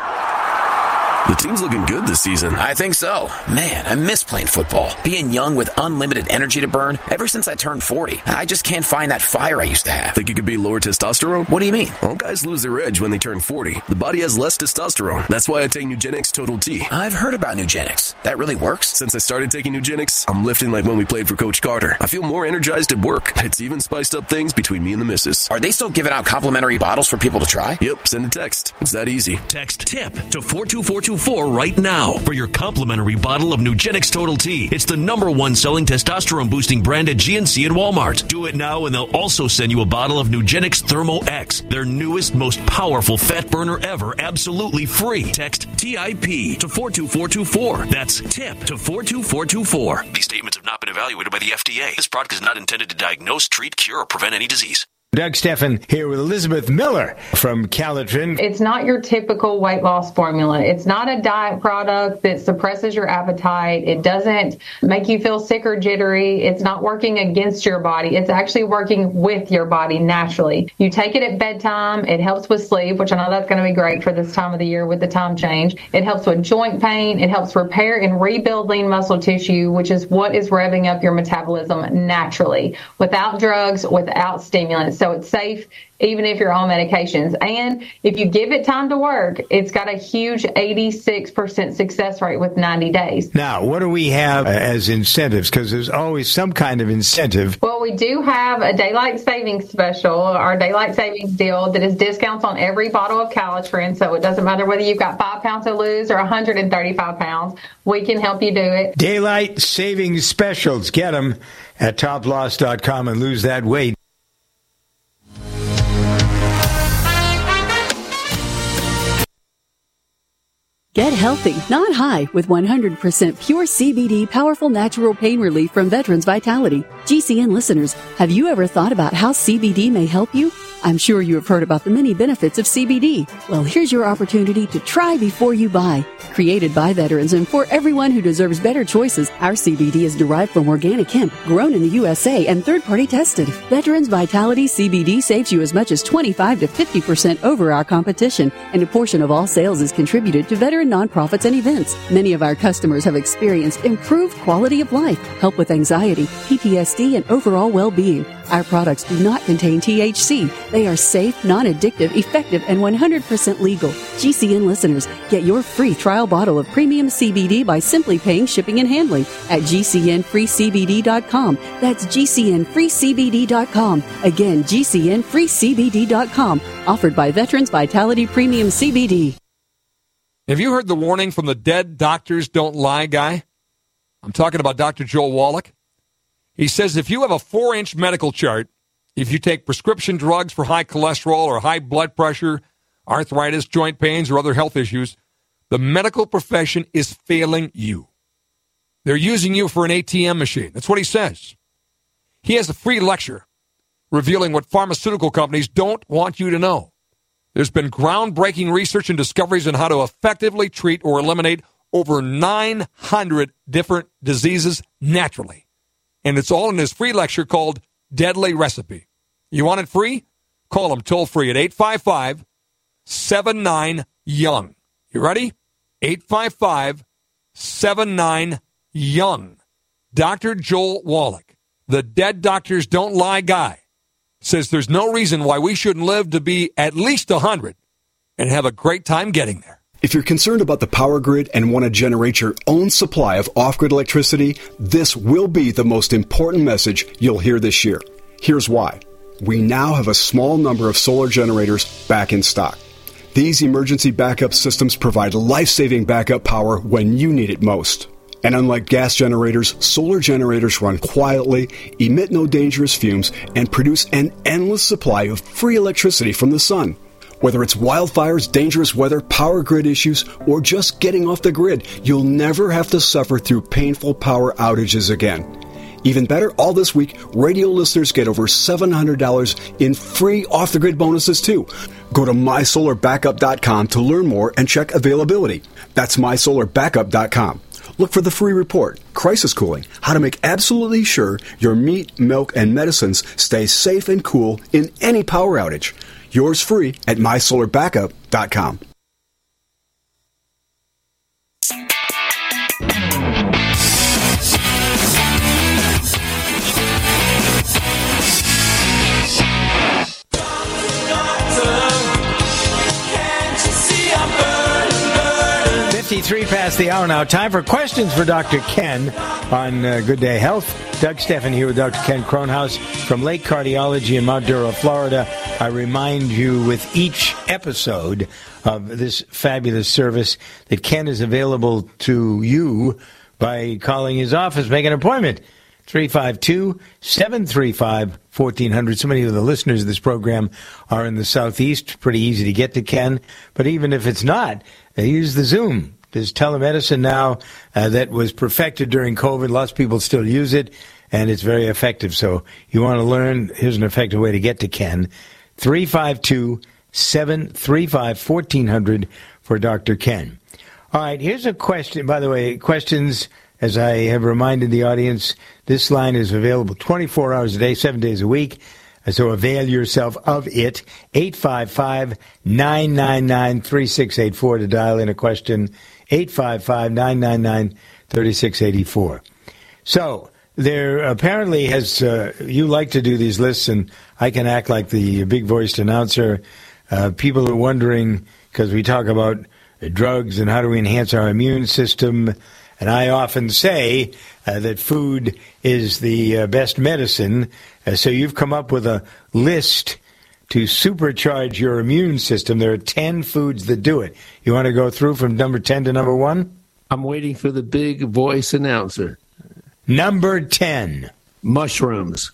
The team's looking good this season. I think so. Man, I miss playing football. Being young with unlimited energy to burn. Ever since I turned forty, I just can't find that fire I used to have. Think it could be lower testosterone? What do you mean? All guys lose their edge when they turn forty. The body has less testosterone. That's why I take Nugenix Total T. I've heard about Nugenix. That really works? Since I started taking Nugenix, I'm lifting like when we played for Coach Carter. I feel more energized at work. It's even spiced up things between me and the missus. Are they still giving out complimentary bottles for people to try? Yep, send a text. It's that easy. Text TIP to four two four two four right now for your complimentary bottle of Nugenix Total T. It's the number one selling testosterone boosting brand at G N C and Walmart. Do it now and they'll also send you a bottle of Nugenix Thermo X, their newest, most powerful fat burner ever, absolutely free. Text T I P to four two four two four. That's TIP to four two four two four. These statements have not been evaluated by the F D A. This product is not intended to diagnose, treat, cure, or prevent any disease. Doug Steffen here with Elizabeth Miller from Calitrin. It's not your typical weight loss formula. It's not a diet product that suppresses your appetite. It doesn't make you feel sick or jittery. It's not working against your body. It's actually working with your body naturally. You take it at bedtime. It helps with sleep, which I know that's going to be great for this time of the year with the time change. It helps with joint pain. It helps repair and rebuild lean muscle tissue, which is what is revving up your metabolism naturally, without drugs, without stimulants. So it's safe even if you're on medications. And if you give it time to work, it's got a huge eighty-six percent success rate with ninety days. Now, what do we have as incentives? Because there's always some kind of incentive. Well, we do have a daylight savings special, our daylight savings deal that is discounts on every bottle of Calitrin. So it doesn't matter whether you've got five pounds to lose or one hundred thirty-five pounds. We can help you do it. Daylight savings specials. Get them at top loss dot com and lose that weight. Get healthy, not high, with one hundred percent pure C B D powerful natural pain relief from Veterans Vitality. G C N listeners, have you ever thought about how C B D may help you? I'm sure you have heard about the many benefits of C B D. Well, here's your opportunity to try before you buy. Created by veterans and for everyone who deserves better choices, our C B D is derived from organic hemp, grown in the U S A and third-party tested. Veterans Vitality C B D saves you as much as twenty-five to fifty percent over our competition, and a portion of all sales is contributed to veteran and nonprofits and events. Many of our customers have experienced improved quality of life, help with anxiety, P T S D, and overall well-being. Our products do not contain T H C. They are safe, non-addictive, effective, and one hundred percent legal. G C N listeners, get your free trial bottle of premium C B D by simply paying shipping and handling at G C N free C B D dot com. That's G C N free C B D dot com. Again, G C N free C B D dot com. Offered by Veterans Vitality Premium C B D. Have you heard the warning from the Dead Doctors Don't Lie guy? I'm talking about Doctor Joel Wallach. He says if you have a four-inch medical chart, if you take prescription drugs for high cholesterol or high blood pressure, arthritis, joint pains, or other health issues, the medical profession is failing you. They're using you for an A T M machine. That's what he says. He has a free lecture revealing what pharmaceutical companies don't want you to know. There's been groundbreaking research and discoveries on how to effectively treat or eliminate over nine hundred different diseases naturally. And it's all in his free lecture called Deadly Recipe. You want it free? Call him toll free at eight five five, seven nine, young. You ready? eight five five, seven nine, young. Doctor Joel Wallach, the Dead Doctors Don't Lie guy, says there's no reason why we shouldn't live to be at least one hundred and have a great time getting there. If you're concerned about the power grid and want to generate your own supply of off-grid electricity, this will be the most important message you'll hear this year. Here's why. We now have a small number of solar generators back in stock. These emergency backup systems provide life-saving backup power when you need it most. And unlike gas generators, solar generators run quietly, emit no dangerous fumes, and produce an endless supply of free electricity from the sun. Whether it's wildfires, dangerous weather, power grid issues, or just getting off the grid, you'll never have to suffer through painful power outages again. Even better, all this week, radio listeners get over seven hundred dollars in free off-the-grid bonuses, too. Go to my solar backup dot com to learn more and check availability. That's my solar backup dot com. Look for the free report, Crisis Cooling, how to make absolutely sure your meat, milk, and medicines stay safe and cool in any power outage. Yours free at my solar backup dot com. fifty-three past the hour now. Time for questions for Doctor Ken on uh, Good Day Health. Doug Steffen here with Doctor Ken Kronhaus from Lake Cardiology in Mount Duro, Florida. I remind you with each episode of this fabulous service that Ken is available to you by calling his office, make an appointment. three five two, seven three five, one four zero zero. So many of the listeners of this program are in the Southeast. Pretty easy to get to Ken. But even if it's not, they use the Zoom. There's telemedicine now uh, that was perfected during COVID. Lots of people still use it, and it's very effective. So you want to learn, here's an effective way to get to Ken. three five two, seven three five, one four zero zero for Doctor Ken. All right, here's a question. By the way, questions, as I have reminded the audience, this line is available twenty-four hours a day, seven days a week. So avail yourself of it. eight five five, nine nine nine, three six eight four to dial in a question. eight five five, nine nine nine, three six eight four. So there apparently has, uh, you like to do these lists, and I can act like the big-voiced announcer. Uh, people are wondering, because we talk about drugs and how do we enhance our immune system, and I often say uh, that food is the uh, best medicine. Uh, so you've come up with a list to supercharge your immune system. There are ten foods that do it. You want to go through from number ten to number one? I'm waiting for the big voice announcer. Number ten. Mushrooms.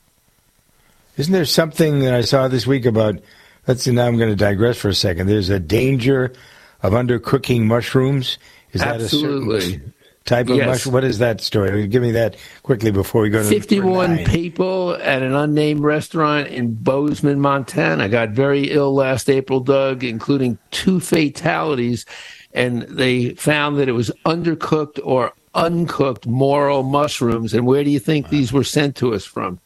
Isn't there something that I saw this week about, let's see, now I'm going to digress for a second. There's a danger of undercooking mushrooms. Is Absolutely. that a certain type of yes. mushroom? What is that story? Give me that quickly before we go to fifty-one people at an unnamed restaurant in Bozeman, Montana got very ill last April, Doug, including two fatalities, and they found that it was undercooked or uncooked morel mushrooms. And where do you think these were sent to us from?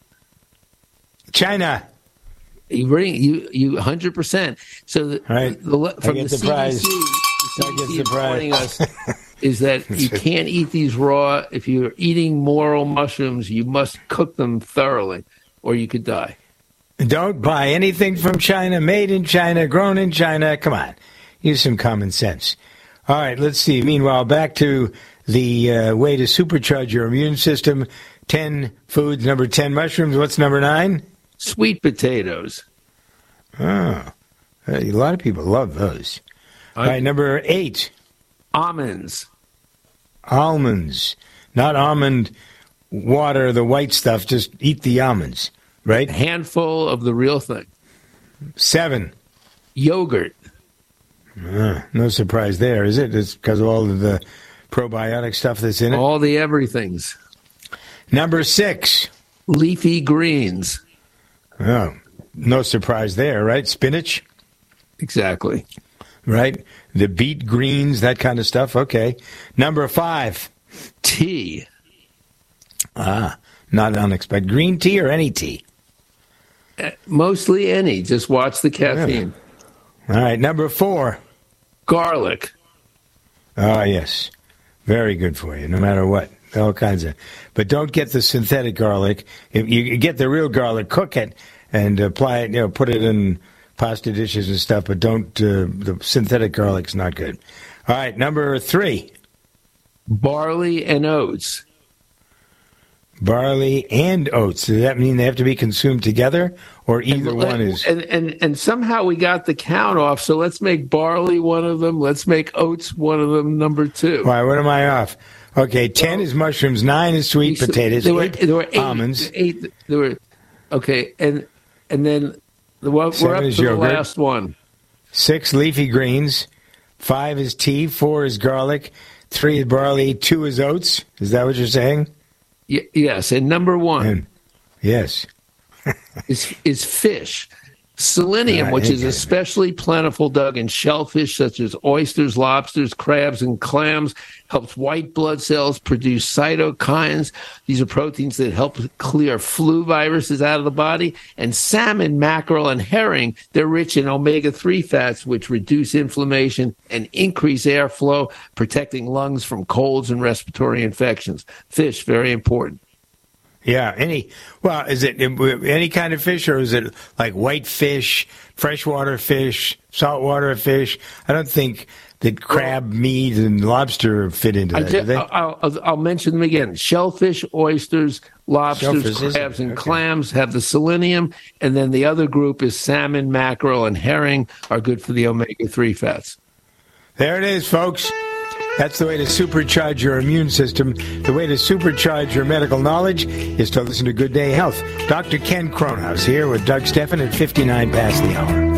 China. You bring you you one hundred percent. So the, right. the, from I get the, the prize. C D C, the C D C is warning us is that you can't eat these raw. If you're eating morel mushrooms, you must cook them thoroughly, or you could die. Don't buy anything from China, made in China, grown in China. Come on, use some common sense. All right, let's see. Meanwhile, back to the uh, way to supercharge your immune system. Ten foods. Number ten, mushrooms. What's number nine? Sweet potatoes. Oh, a lot of people love those. All right, number eight. Almonds. Almonds. Not almond water, the white stuff. Just eat the almonds, right? A handful of the real thing. Seven. Yogurt. Uh, no surprise there, is it? It's because of all of the probiotic stuff that's in it? All the everythings. Number six. Leafy greens. Oh, no surprise there, right? Spinach? Exactly. Right? The beet greens, that kind of stuff. Okay. Number five. Tea. Ah, not unexpected. Green tea or any tea? Uh, mostly any. Just watch the caffeine. Yeah. All right. Number four. Garlic. Ah, yes. Very good for you, no matter what. All kinds of. But don't get the synthetic garlic. If you get the real garlic, cook it and apply it, you know, put it in pasta dishes and stuff, but don't, uh, the synthetic garlic's not good. All right, number three. Barley and oats. Barley and oats. Does that mean they have to be consumed together, or either and, one is? And, and and somehow we got the count off, so let's make barley one of them. Let's make oats one of them, number two. Why, what am I off? Okay, ten is mushrooms, nine is sweet potatoes, there were, eight, there were eight almonds. Eight, there were, okay, and and then the one, we're up to the yogurt. last one. Six, leafy greens. Five is tea. Four is garlic. Three is barley. Two is oats. Is that what you're saying? Y- yes, and number one. And, yes. is is fish. Selenium, Right, which is okay. especially plentiful, Doug, in shellfish such as oysters, lobsters, crabs, and clams, helps white blood cells produce cytokines. These are proteins that help clear flu viruses out of the body. And salmon, mackerel, and herring, they're rich in omega three fats, which reduce inflammation and increase airflow, protecting lungs from colds and respiratory infections. Fish, very important. Yeah, any, well, is it any kind of fish, or is it like white fish, freshwater fish, saltwater fish? I don't think that crab meat and lobster fit into I that, just, do they? I'll, I'll, I'll mention them again. Shellfish, oysters, lobsters, Shellfish, crabs, and okay. clams have the selenium, and then the other group is salmon, mackerel, and herring are good for the omega three fats. There it is, folks. That's the way to supercharge your immune system. The way to supercharge your medical knowledge is to listen to Good Day Health. Doctor Ken Cronhaus here with Doug Steffen at fifty-nine past the hour.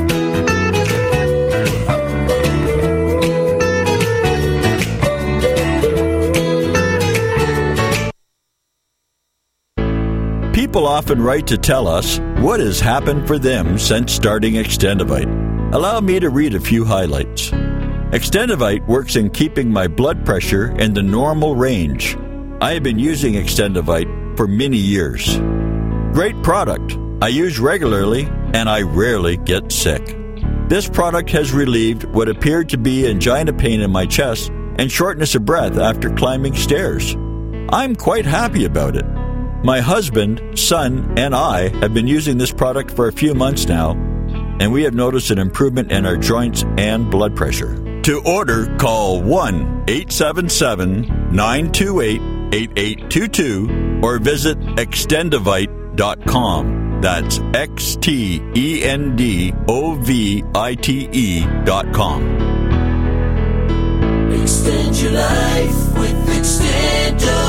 People often write to tell us what has happened for them since starting Extendivite. Allow me to read a few highlights. Extendivite works in keeping my blood pressure in the normal range. I have been using Extendivite for many years. Great product. I use regularly and I rarely get sick. This product has relieved what appeared to be angina pain in my chest and shortness of breath after climbing stairs. I'm quite happy about it. My husband, son, and I have been using this product for a few months now, and we have noticed an improvement in our joints and blood pressure. To order, call one eight seven seven, nine two eight, eight eight two two or visit extendivite dot com. That's X T E N D O V I T E dot com. Extend your life with Extendivite.